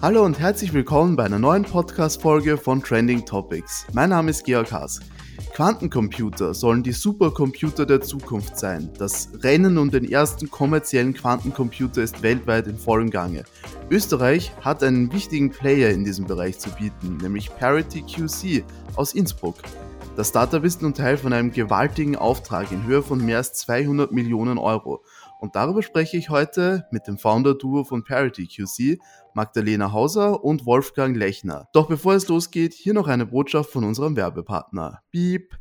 Hallo und herzlich willkommen bei einer neuen Podcast-Folge von Trending Topics. Mein Name ist Georg Haas. Quantencomputer sollen die Supercomputer der Zukunft sein. Das Rennen um den ersten kommerziellen Quantencomputer ist weltweit in vollem Gange. Österreich hat einen wichtigen Player in diesem Bereich zu bieten, nämlich Parity QC aus Innsbruck. Das Startup ist nun Teil von einem gewaltigen Auftrag in Höhe von mehr als 200 Millionen Euro. Und darüber spreche ich heute mit dem Founder-Duo von Parity QC, Magdalena Hauser und Wolfgang Lechner. Doch bevor es losgeht, hier noch eine Botschaft von unserem Werbepartner. Piep!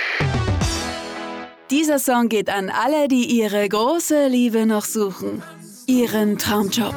Dieser Song geht an alle, die ihre große Liebe noch suchen. Ihren Traumjob.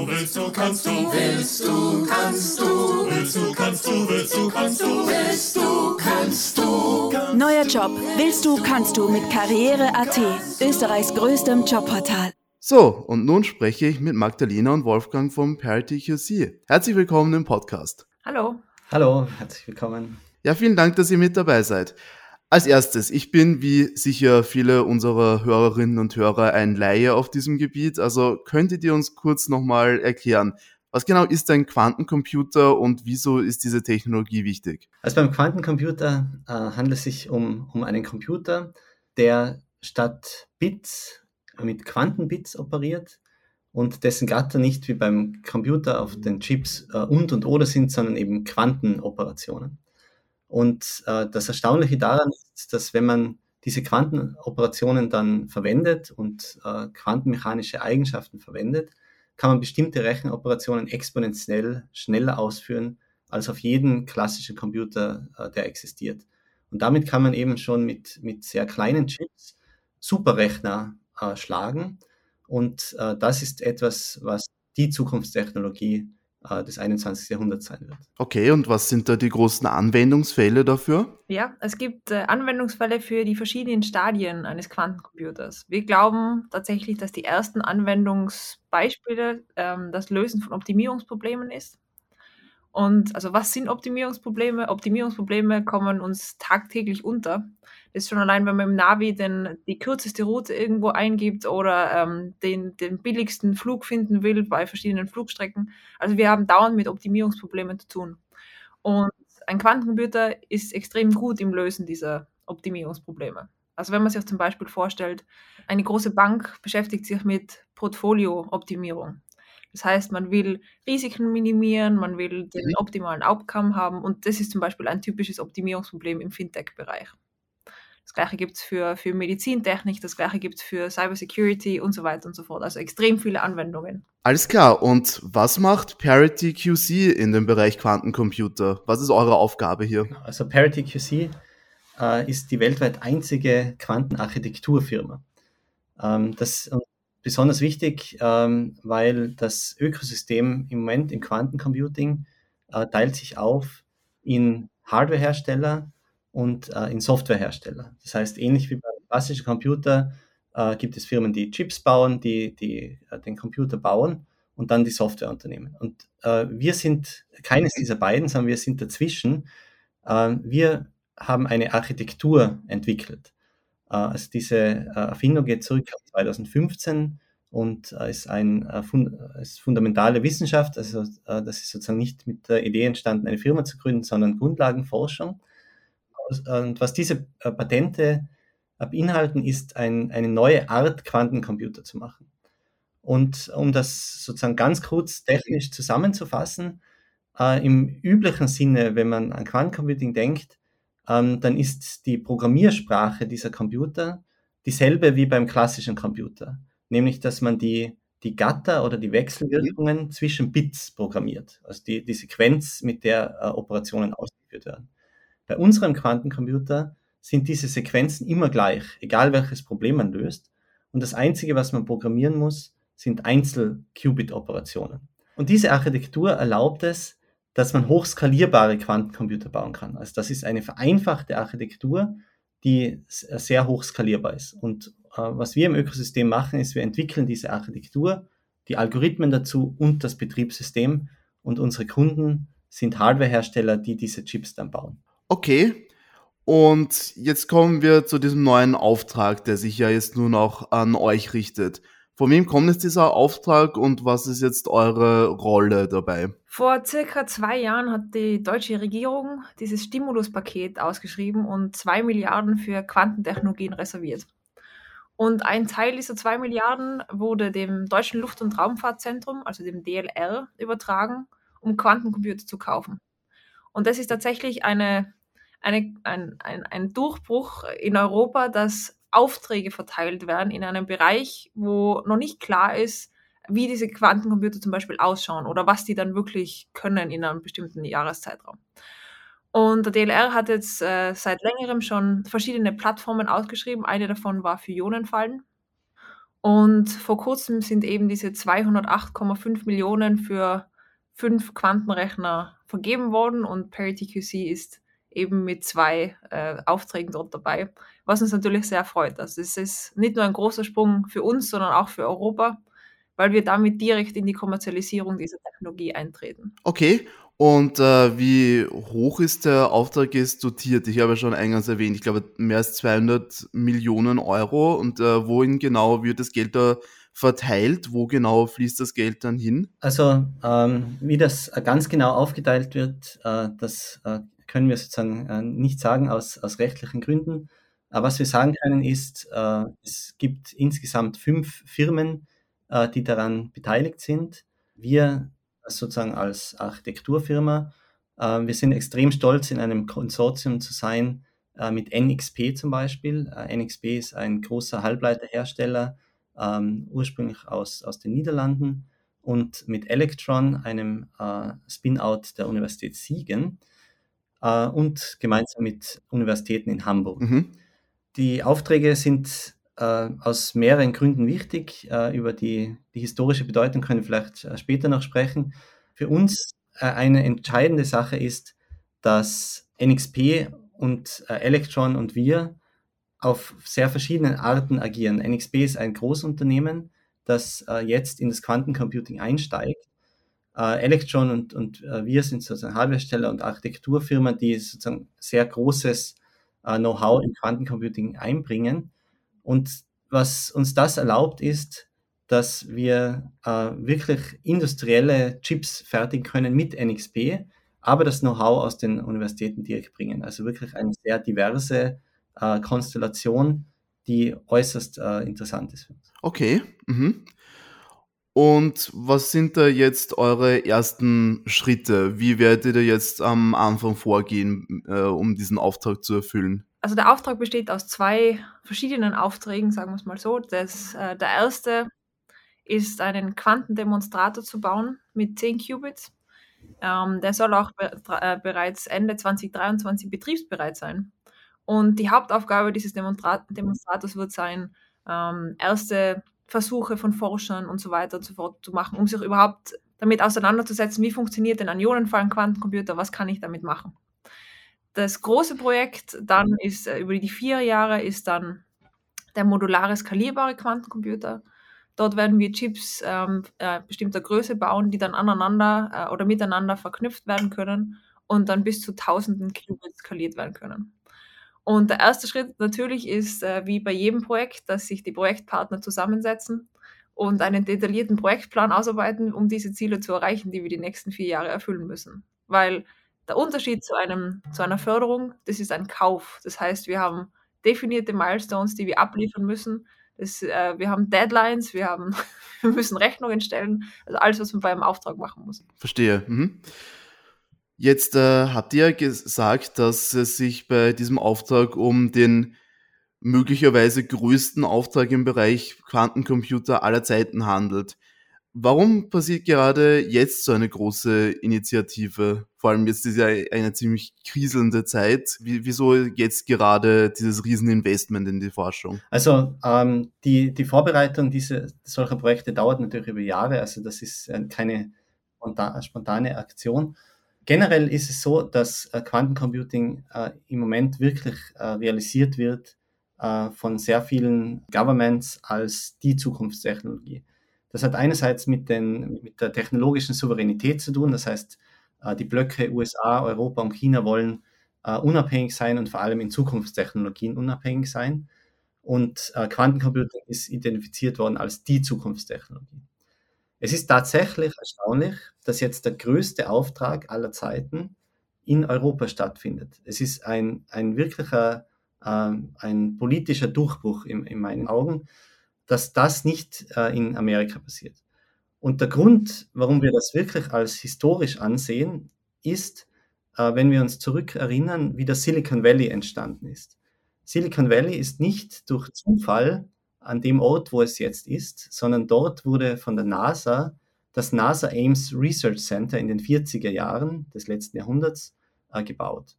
Neuer Job. Willst du, kannst du mit Karriere.at, Österreichs größtem Jobportal. So, und nun spreche ich mit Magdalena und Wolfgang vom Parity QC. Herzlich willkommen im Podcast. Hallo. Hallo, herzlich willkommen. Ja, vielen Dank, dass ihr mit dabei seid. Als erstes, ich bin wie sicher viele unserer Hörerinnen und Hörer ein Laie auf diesem Gebiet, also könntet ihr uns kurz nochmal erklären, was genau ist ein Quantencomputer und wieso ist diese Technologie wichtig? Also beim Quantencomputer handelt es sich um einen Computer, der statt Bits mit Quantenbits operiert und dessen Gatter nicht wie beim Computer auf den Chips und oder sind, sondern eben Quantenoperationen. Und das Erstaunliche daran ist, dass wenn man diese Quantenoperationen dann verwendet und quantenmechanische Eigenschaften verwendet, kann man bestimmte Rechenoperationen exponentiell schneller ausführen als auf jedem klassischen Computer, der existiert. Und damit kann man eben schon mit sehr kleinen Chips Superrechner schlagen. Und das ist etwas, was die Zukunftstechnologie des 21. Jahrhunderts sein wird. Okay, und was sind da die großen Anwendungsfälle dafür? Ja, es gibt Anwendungsfälle für die verschiedenen Stadien eines Quantencomputers. Wir glauben tatsächlich, dass die ersten Anwendungsbeispiele das Lösen von Optimierungsproblemen ist. Und also was sind Optimierungsprobleme? Optimierungsprobleme kommen uns tagtäglich unter. Das ist schon allein, wenn man im Navi die kürzeste Route irgendwo eingibt oder den billigsten Flug finden will bei verschiedenen Flugstrecken. Also wir haben dauernd mit Optimierungsproblemen zu tun. Und ein Quantencomputer ist extrem gut im Lösen dieser Optimierungsprobleme. Also wenn man sich zum Beispiel vorstellt, eine große Bank beschäftigt sich mit Portfolio-Optimierung. Das heißt, man will Risiken minimieren, man will den optimalen Outcome haben und das ist zum Beispiel ein typisches Optimierungsproblem im Fintech-Bereich. Das Gleiche gibt es für Medizintechnik, das Gleiche gibt es für Cybersecurity und so weiter und so fort. Also extrem viele Anwendungen. Alles klar, und was macht Parity QC in dem Bereich Quantencomputer? Was ist eure Aufgabe hier? Also Parity QC ist die weltweit einzige Quantenarchitekturfirma. Das ist besonders wichtig, weil das Ökosystem im Moment im Quantencomputing teilt sich auf in Hardwarehersteller und in Softwarehersteller. Das heißt, ähnlich wie beim klassischen Computer gibt es Firmen, die Chips bauen, die den Computer bauen und dann die Softwareunternehmen. Und wir sind keines dieser beiden, sondern wir sind dazwischen. Wir haben eine Architektur entwickelt. Also diese Erfindung geht zurück auf 2015 und ist ist fundamentale Wissenschaft. Also das ist sozusagen nicht mit der Idee entstanden, eine Firma zu gründen, sondern Grundlagenforschung. Und was diese Patente beinhalten, ist eine neue Art, Quantencomputer zu machen. Und um das sozusagen ganz kurz technisch zusammenzufassen, im üblichen Sinne, wenn man an Quantencomputing denkt, dann ist die Programmiersprache dieser Computer dieselbe wie beim klassischen Computer. Nämlich, dass man die Gatter oder die Wechselwirkungen zwischen Bits programmiert. Also die Sequenz, mit der Operationen ausgeführt werden. Bei unserem Quantencomputer sind diese Sequenzen immer gleich, egal welches Problem man löst. Und das Einzige, was man programmieren muss, sind Einzel-Qubit-Operationen. Und diese Architektur erlaubt es, dass man hochskalierbare Quantencomputer bauen kann. Also das ist eine vereinfachte Architektur, die sehr hoch skalierbar ist. Und was wir im Ökosystem machen, ist, wir entwickeln diese Architektur, die Algorithmen dazu und das Betriebssystem. Und unsere Kunden sind Hardwarehersteller, die diese Chips dann bauen. Okay, und jetzt kommen wir zu diesem neuen Auftrag, der sich ja jetzt nur noch an euch richtet. Von wem kommt jetzt dieser Auftrag und was ist jetzt eure Rolle dabei? Vor circa 2 Jahren hat die deutsche Regierung dieses Stimuluspaket ausgeschrieben und 2 Milliarden für Quantentechnologien reserviert. Und ein Teil dieser 2 Milliarden wurde dem Deutschen Luft- und Raumfahrtzentrum, also dem DLR, übertragen, um Quantencomputer zu kaufen. Und das ist tatsächlich ein Durchbruch in Europa, dass Aufträge verteilt werden in einem Bereich, wo noch nicht klar ist, wie diese Quantencomputer zum Beispiel ausschauen oder was die dann wirklich können in einem bestimmten Jahreszeitraum. Und der DLR hat jetzt seit längerem schon verschiedene Plattformen ausgeschrieben. Eine davon war für Ionenfallen. Und vor kurzem sind eben diese 208,5 Millionen für 5 Quantenrechner vergeben worden und Parity QC ist eben mit 2 Aufträgen dort dabei, was uns natürlich sehr freut. Also es ist nicht nur ein großer Sprung für uns, sondern auch für Europa, weil wir damit direkt in die Kommerzialisierung dieser Technologie eintreten. Okay, und wie hoch ist der Auftrag jetzt dotiert? Ich habe ja schon eingangs erwähnt, ich glaube mehr als 200 Millionen Euro. Und wohin genau wird das Geld da verteilt? Wo genau fließt das Geld dann hin? Also wie das ganz genau aufgeteilt wird, das können wir sozusagen nicht sagen aus rechtlichen Gründen. Aber was wir sagen können ist, es gibt insgesamt 5 Firmen, die daran beteiligt sind. Wir sozusagen als Architekturfirma, wir sind extrem stolz, in einem Konsortium zu sein mit NXP zum Beispiel. NXP ist ein großer Halbleiterhersteller, ursprünglich aus den Niederlanden, und mit Electron, einem Spin-out der Universität Siegen, und gemeinsam mit Universitäten in Hamburg. Mhm. Die Aufträge sind aus mehreren Gründen wichtig. Über die historische Bedeutung können wir vielleicht später noch sprechen. Für uns eine entscheidende Sache ist, dass NXP und Electron und wir auf sehr verschiedenen Arten agieren. NXP ist ein Großunternehmen, das jetzt in das Quantencomputing einsteigt. Electron und wir sind sozusagen Hardwaresteller und Architekturfirmen, die sozusagen sehr großes Know-how in Quantencomputing einbringen. Und was uns das erlaubt, ist, dass wir wirklich industrielle Chips fertigen können mit NXP, aber das Know-how aus den Universitäten direkt bringen. Also wirklich eine sehr diverse Konstellation, die äußerst interessant ist für uns. Okay. Mhm. Und was sind da jetzt eure ersten Schritte? Wie werdet ihr da jetzt am Anfang vorgehen, um diesen Auftrag zu erfüllen? Also der Auftrag besteht aus 2 verschiedenen Aufträgen, sagen wir es mal so. Der erste ist, einen Quantendemonstrator zu bauen mit 10 Qubits. Der soll auch bereits Ende 2023 betriebsbereit sein. Und die Hauptaufgabe dieses Demonstrators wird sein, erste Versuche von Forschern und so weiter und so fort zu machen, um sich überhaupt damit auseinanderzusetzen, wie funktioniert denn ein Ionenfallen-Quantencomputer, was kann ich damit machen. Das große Projekt dann ist über die 4 Jahre ist dann der modulare skalierbare Quantencomputer. Dort werden wir Chips bestimmter Größe bauen, die dann aneinander oder miteinander verknüpft werden können und dann bis zu tausenden Qubits skaliert werden können. Und der erste Schritt natürlich ist, wie bei jedem Projekt, dass sich die Projektpartner zusammensetzen und einen detaillierten Projektplan ausarbeiten, um diese Ziele zu erreichen, die wir die nächsten 4 Jahre erfüllen müssen. Weil der Unterschied zu einer Förderung, das ist ein Kauf. Das heißt, wir haben definierte Milestones, die wir abliefern müssen. Wir haben Deadlines, wir müssen Rechnungen stellen, also alles, was man bei einem Auftrag machen muss. Verstehe. Mhm. Jetzt habt ihr gesagt, dass es sich bei diesem Auftrag um den möglicherweise größten Auftrag im Bereich Quantencomputer aller Zeiten handelt. Warum passiert gerade jetzt so eine große Initiative? Vor allem jetzt ist ja eine ziemlich kriselnde Zeit. Wieso jetzt gerade dieses Rieseninvestment in die Forschung? Also die Vorbereitung solcher Projekte dauert natürlich über Jahre, also das ist keine spontane Aktion. Generell ist es so, dass Quantencomputing im Moment wirklich realisiert wird von sehr vielen Governments als die Zukunftstechnologie. Das hat einerseits mit der technologischen Souveränität zu tun, das heißt, die Blöcke USA, Europa und China wollen unabhängig sein und vor allem in Zukunftstechnologien unabhängig sein. Und Quantencomputing ist identifiziert worden als die Zukunftstechnologie. Es ist tatsächlich erstaunlich, dass jetzt der größte Auftrag aller Zeiten in Europa stattfindet. Es ist ein wirklicher, ein politischer Durchbruch in meinen Augen, dass das nicht in Amerika passiert. Und der Grund, warum wir das wirklich als historisch ansehen, ist, wenn wir uns zurückerinnern, wie das Silicon Valley entstanden ist. Silicon Valley ist nicht durch Zufall an dem Ort, wo es jetzt ist, sondern dort wurde von der NASA das NASA Ames Research Center in den 40er Jahren des letzten Jahrhunderts gebaut.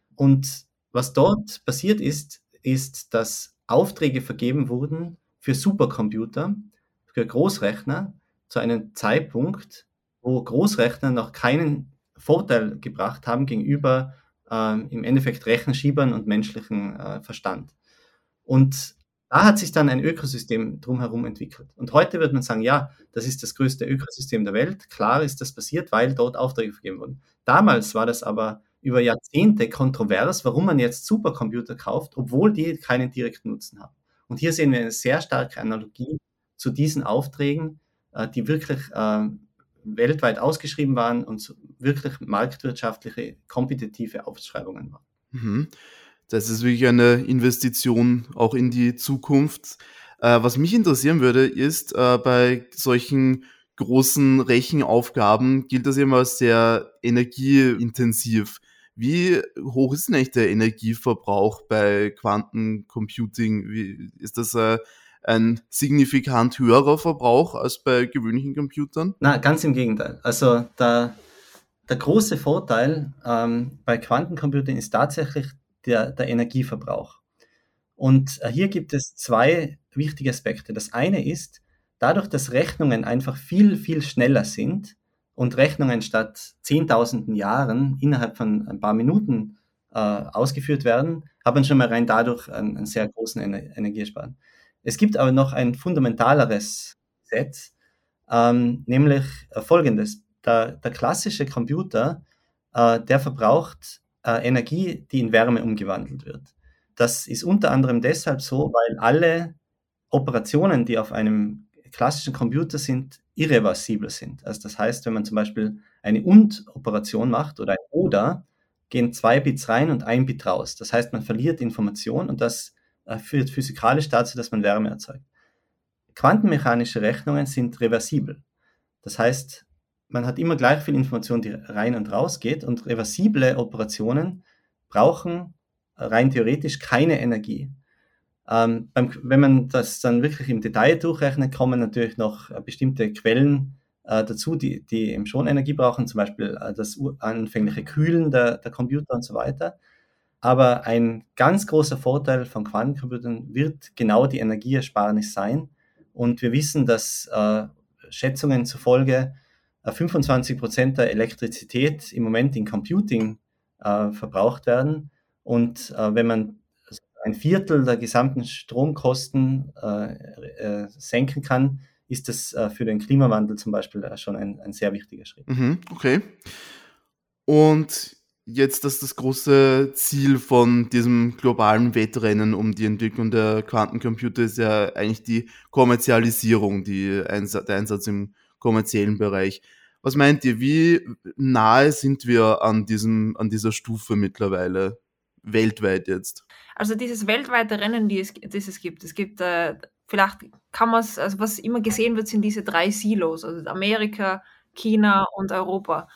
Und was dort passiert ist, dass Aufträge vergeben wurden für Supercomputer, für Großrechner, zu einem Zeitpunkt, wo Großrechner noch keinen Vorteil gebracht haben gegenüber im Endeffekt Rechenschiebern und menschlichen Verstand. Und da hat sich dann ein Ökosystem drumherum entwickelt. Und heute wird man sagen, ja, das ist das größte Ökosystem der Welt. Klar ist das passiert, weil dort Aufträge vergeben wurden. Damals war das aber über Jahrzehnte kontrovers, warum man jetzt Supercomputer kauft, obwohl die keinen direkten Nutzen haben. Und hier sehen wir eine sehr starke Analogie zu diesen Aufträgen, die wirklich weltweit ausgeschrieben waren und wirklich marktwirtschaftliche, kompetitive Ausschreibungen waren. Mhm. Das ist wirklich eine Investition auch in die Zukunft. Was mich interessieren würde, ist, bei solchen großen Rechenaufgaben gilt das immer als sehr energieintensiv. Wie hoch ist denn eigentlich der Energieverbrauch bei Quantencomputing? Ist das ein signifikant höherer Verbrauch als bei gewöhnlichen Computern? Na, ganz im Gegenteil. Also der große Vorteil bei Quantencomputing ist tatsächlich der Energieverbrauch. Und hier gibt es zwei wichtige Aspekte. Das eine ist, dadurch, dass Rechnungen einfach viel, viel schneller sind und Rechnungen statt 10.000 Jahren innerhalb von ein paar Minuten ausgeführt werden, hat man schon mal rein dadurch einen sehr großen Energiesparen. Es gibt aber noch ein fundamentaleres Gesetz, nämlich Folgendes. Der klassische Computer, der verbraucht Energie, die in Wärme umgewandelt wird. Das ist unter anderem deshalb so, weil alle Operationen, die auf einem klassischen Computer sind, irreversibel sind. Also das heißt, wenn man zum Beispiel eine Und-Operation macht oder ein Oder, gehen 2 Bits rein und 1 Bit raus. Das heißt, man verliert Information und das führt physikalisch dazu, dass man Wärme erzeugt. Quantenmechanische Rechnungen sind reversibel. Das heißt, man hat immer gleich viel Information, die rein und raus geht, und reversible Operationen brauchen rein theoretisch keine Energie. Wenn man das dann wirklich im Detail durchrechnet, kommen natürlich noch bestimmte Quellen dazu, die eben schon Energie brauchen, zum Beispiel das anfängliche Kühlen der Computer und so weiter. Aber ein ganz großer Vorteil von Quantencomputern wird genau die Energieersparnis sein. Und wir wissen, dass Schätzungen zufolge 25% der Elektrizität im Moment in Computing verbraucht werden. Und wenn man ein Viertel der gesamten Stromkosten senken kann, ist das für den Klimawandel zum Beispiel schon ein sehr wichtiger Schritt. Mhm, okay. Und jetzt das große Ziel von diesem globalen Wettrennen um die Entwicklung der Quantencomputer ist ja eigentlich die Kommerzialisierung, der Einsatz im kommerziellen Bereich. Was meint ihr, wie nahe sind wir an dieser Stufe mittlerweile, weltweit jetzt? Also dieses weltweite Rennen, das es gibt. Es gibt, vielleicht kann man es, also was immer gesehen wird, sind diese 3 Silos, also Amerika, China und Europa.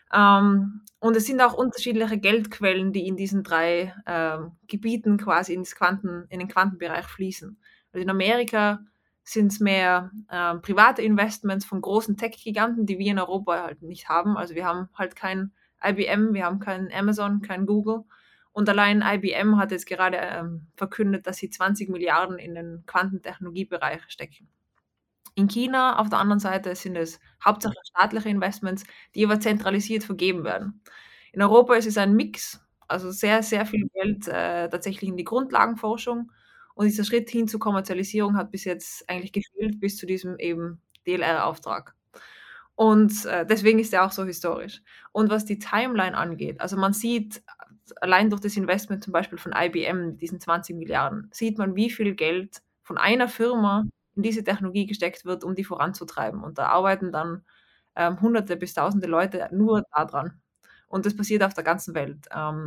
Und es sind auch unterschiedliche Geldquellen, die in diesen 3 Gebieten quasi in den Quantenbereich fließen. Also in Amerika sind es mehr private Investments von großen Tech-Giganten, die wir in Europa halt nicht haben. Also wir haben halt kein IBM, wir haben kein Amazon, kein Google. Und allein IBM hat jetzt gerade verkündet, dass sie 20 Milliarden in den Quantentechnologiebereich stecken. In China auf der anderen Seite sind es hauptsächlich staatliche Investments, die aber zentralisiert vergeben werden. In Europa ist es ein Mix, also sehr, sehr viel Geld tatsächlich in die Grundlagenforschung. Und dieser Schritt hin zur Kommerzialisierung hat bis jetzt eigentlich gefehlt, bis zu diesem eben DLR-Auftrag. Und deswegen ist er auch so historisch. Und was die Timeline angeht, also man sieht allein durch das Investment zum Beispiel von IBM, mit diesen 20 Milliarden, sieht man, wie viel Geld von einer Firma in diese Technologie gesteckt wird, um die voranzutreiben. Und da arbeiten dann Hunderte bis Tausende Leute nur daran. Und das passiert auf der ganzen Welt.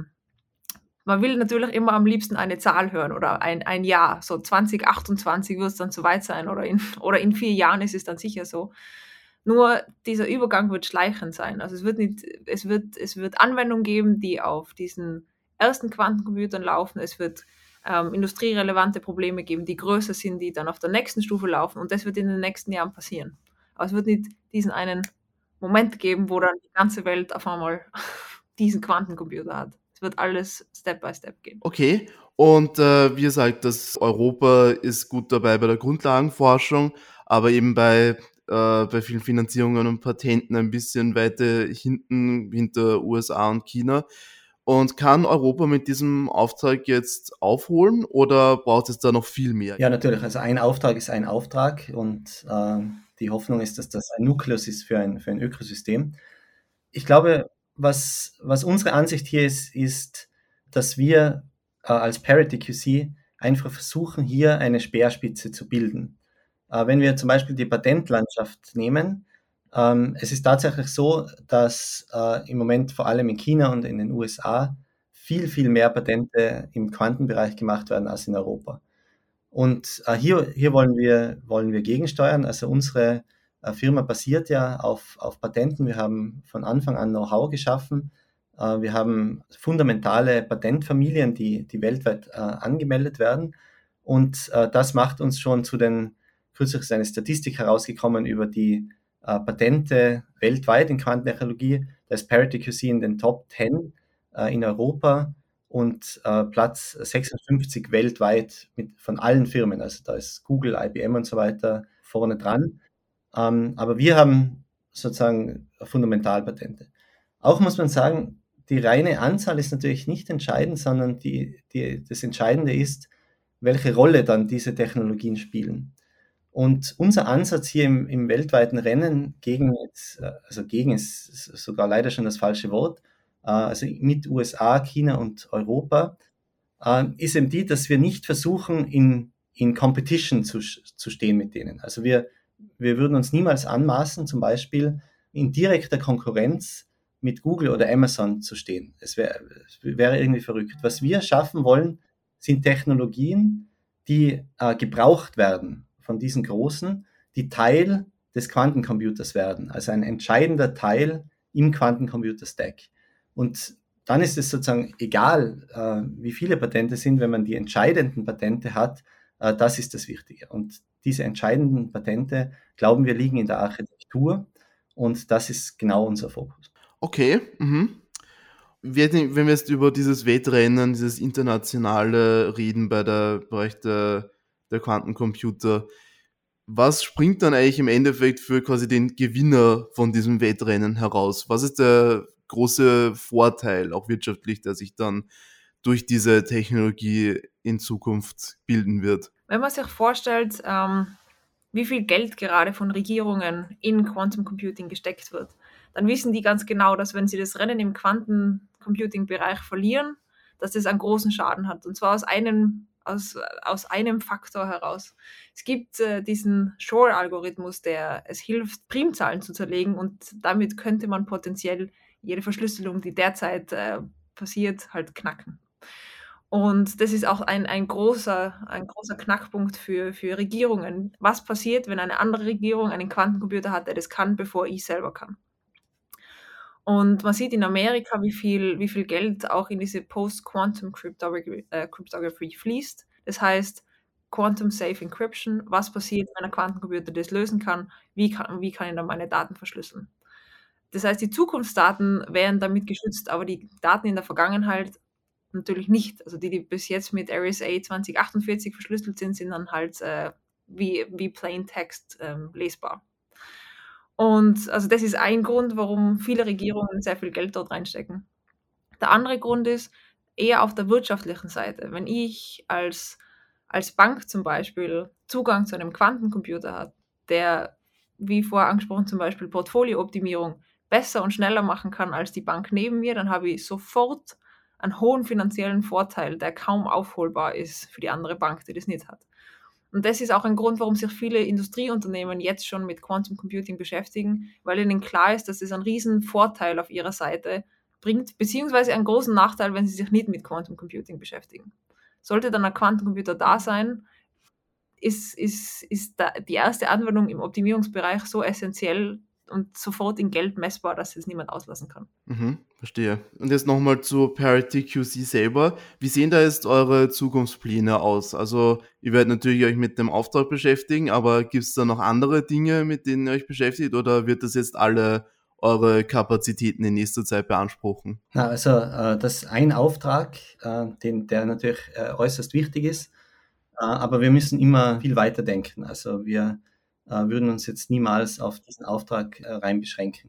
Man will natürlich immer am liebsten eine Zahl hören oder ein Jahr. So 2028 wird es dann soweit sein oder in 4 Jahren ist es dann sicher so. Nur dieser Übergang wird schleichend sein. Also es wird Anwendungen geben, die auf diesen ersten Quantencomputern laufen. Es wird industrierelevante Probleme geben, die größer sind, die dann auf der nächsten Stufe laufen. Und das wird in den nächsten Jahren passieren. Aber es wird nicht diesen einen Moment geben, wo dann die ganze Welt auf einmal diesen Quantencomputer hat. Es wird alles Step by Step gehen. Okay, und wie gesagt, das Europa ist gut dabei bei der Grundlagenforschung, aber eben bei vielen Finanzierungen und Patenten ein bisschen weiter hinter USA und China. Und kann Europa mit diesem Auftrag jetzt aufholen oder braucht es da noch viel mehr? Ja, natürlich. Also ein Auftrag ist ein Auftrag und die Hoffnung ist, dass das ein Nukleus ist für ein Ökosystem. Ich glaube, was unsere Ansicht hier ist, dass wir als Parity QC einfach versuchen, hier eine Speerspitze zu bilden. Wenn wir zum Beispiel die Patentlandschaft nehmen, es ist tatsächlich so, dass im Moment vor allem in China und in den USA viel, viel mehr Patente im Quantenbereich gemacht werden als in Europa. Und hier wollen wir gegensteuern. Also unsere Firma basiert ja auf Patenten. Wir haben von Anfang an Know-how geschaffen. Wir haben fundamentale Patentfamilien, die weltweit angemeldet werden. Und das macht uns schon kürzlich ist eine Statistik herausgekommen über die Patente weltweit in Quantentechnologie. Da ist Parity QC in den Top 10 in Europa und Platz 56 weltweit von allen Firmen. Also da ist Google, IBM und so weiter vorne dran. Aber wir haben sozusagen Fundamentalpatente. Auch muss man sagen, die reine Anzahl ist natürlich nicht entscheidend, sondern das Entscheidende ist, welche Rolle dann diese Technologien spielen. Und unser Ansatz hier im weltweiten Rennen gegen ist sogar leider schon das falsche Wort, also mit USA, China und Europa, ist eben die, dass wir nicht versuchen, in Competition zu stehen mit denen. Also wir würden uns niemals anmaßen, zum Beispiel in direkter Konkurrenz mit Google oder Amazon zu stehen. Es wäre irgendwie verrückt. Was wir schaffen wollen, sind Technologien, die gebraucht werden von diesen Großen, die Teil des Quantencomputers werden, also ein entscheidender Teil im Quantencomputer-Stack. Und dann ist es sozusagen egal, wie viele Patente sind, wenn man die entscheidenden Patente hat, das ist das Wichtige. Und diese entscheidenden Patente, glauben wir, liegen in der Architektur und das ist genau unser Fokus. Okay, wenn wir jetzt über dieses Wettrennen, dieses internationale reden bei der Bereich der Quantencomputer, was springt dann eigentlich im Endeffekt für quasi den Gewinner von diesem Wettrennen heraus? Was ist der große Vorteil, auch wirtschaftlich, der sich dann durch diese Technologie in Zukunft bilden wird? Wenn man sich vorstellt, wie viel Geld gerade von Regierungen in Quantum Computing gesteckt wird, dann wissen die ganz genau, dass wenn sie das Rennen im Quantencomputing-Bereich verlieren, dass das einen großen Schaden hat. Und zwar aus einem Faktor heraus. Es gibt diesen Shor-Algorithmus, der es hilft, Primzahlen zu zerlegen und damit könnte man potenziell jede Verschlüsselung, die derzeit passiert, halt knacken. Und das ist auch ein großer Knackpunkt für Regierungen. Was passiert, wenn eine andere Regierung einen Quantencomputer hat, der das kann, bevor ich selber kann? Und man sieht in Amerika, wie viel Geld auch in diese Post-Quantum Cryptography fließt. Das heißt, Quantum Safe Encryption. Was passiert, wenn ein Quantencomputer das lösen kann? Wie kann ich dann meine Daten verschlüsseln? Das heißt, die Zukunftsdaten wären damit geschützt, aber die Daten in der Vergangenheit natürlich nicht. Also die bis jetzt mit RSA 2048 verschlüsselt sind dann halt wie Plain Text lesbar. Und also das ist ein Grund, warum viele Regierungen sehr viel Geld dort reinstecken. Der andere Grund ist eher auf der wirtschaftlichen Seite. Wenn ich als Bank zum Beispiel Zugang zu einem Quantencomputer habe, der, wie vorher angesprochen, zum Beispiel Portfoliooptimierung besser und schneller machen kann als die Bank neben mir, dann habe ich sofort einen hohen finanziellen Vorteil, der kaum aufholbar ist für die andere Bank, die das nicht hat. Und das ist auch ein Grund, warum sich viele Industrieunternehmen jetzt schon mit Quantum Computing beschäftigen, weil ihnen klar ist, dass es einen riesen Vorteil auf ihrer Seite bringt, beziehungsweise einen großen Nachteil, wenn sie sich nicht mit Quantum Computing beschäftigen. Sollte dann ein Quantencomputer da sein, ist die erste Anwendung im Optimierungsbereich so essentiell und sofort in Geld messbar, dass es niemand auslassen kann. Verstehe. Und jetzt nochmal zu Parity QC selber. Wie sehen da jetzt eure Zukunftspläne aus? Also ihr werdet natürlich euch mit dem Auftrag beschäftigen, aber gibt es da noch andere Dinge, mit denen ihr euch beschäftigt, oder wird das jetzt alle eure Kapazitäten in nächster Zeit beanspruchen? Also das ist ein Auftrag, der natürlich äußerst wichtig ist, aber wir müssen immer viel weiter denken. Also wir würden uns jetzt niemals auf diesen Auftrag rein beschränken.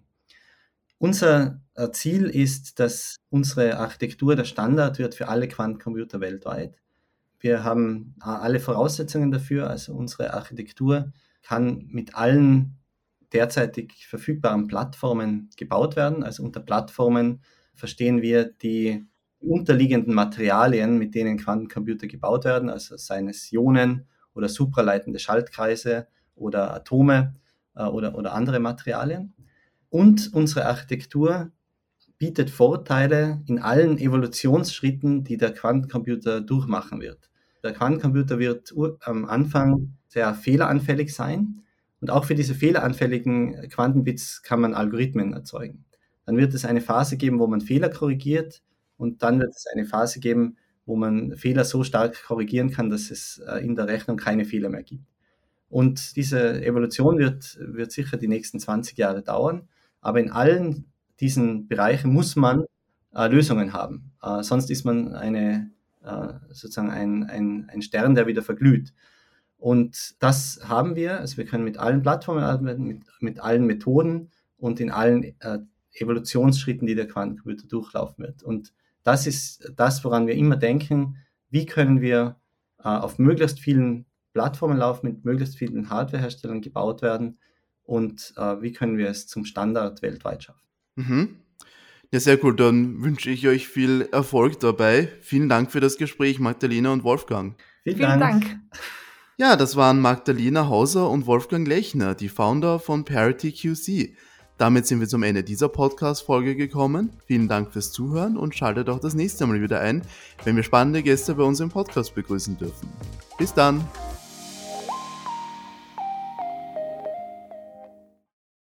Unser Ziel ist, dass unsere Architektur der Standard wird für alle Quantencomputer weltweit. Wir haben alle Voraussetzungen dafür, also unsere Architektur kann mit allen derzeitig verfügbaren Plattformen gebaut werden. Also unter Plattformen verstehen wir die unterliegenden Materialien, mit denen Quantencomputer gebaut werden, also seien es Ionen oder supraleitende Schaltkreise oder Atome oder andere Materialien. Und unsere Architektur bietet Vorteile in allen Evolutionsschritten, die der Quantencomputer durchmachen wird. Der Quantencomputer wird am Anfang sehr fehleranfällig sein und auch für diese fehleranfälligen Quantenbits kann man Algorithmen erzeugen. Dann wird es eine Phase geben, wo man Fehler korrigiert und dann wird es eine Phase geben, wo man Fehler so stark korrigieren kann, dass es in der Rechnung keine Fehler mehr gibt. Und diese Evolution wird sicher die nächsten 20 Jahre dauern, aber in allen diesen Bereichen muss man Lösungen haben. Sonst ist man sozusagen ein Stern, der wieder verglüht. Und das haben wir. Also wir können mit allen Plattformen arbeiten, mit allen Methoden und in allen Evolutionsschritten, die der Quantencomputer durchlaufen wird. Und das ist das, woran wir immer denken. Wie können wir auf möglichst vielen Plattformen laufen, mit möglichst vielen Hardwareherstellern gebaut werden und wie können wir es zum Standard weltweit schaffen. Ja, sehr cool. Dann wünsche ich euch viel Erfolg dabei. Vielen Dank für das Gespräch, Magdalena und Wolfgang. Vielen Dank. Ja, das waren Magdalena Hauser und Wolfgang Lechner, die Founder von Parity QC. Damit sind wir zum Ende dieser Podcast-Folge gekommen. Vielen Dank fürs Zuhören und schaltet auch das nächste Mal wieder ein, wenn wir spannende Gäste bei uns im Podcast begrüßen dürfen. Bis dann!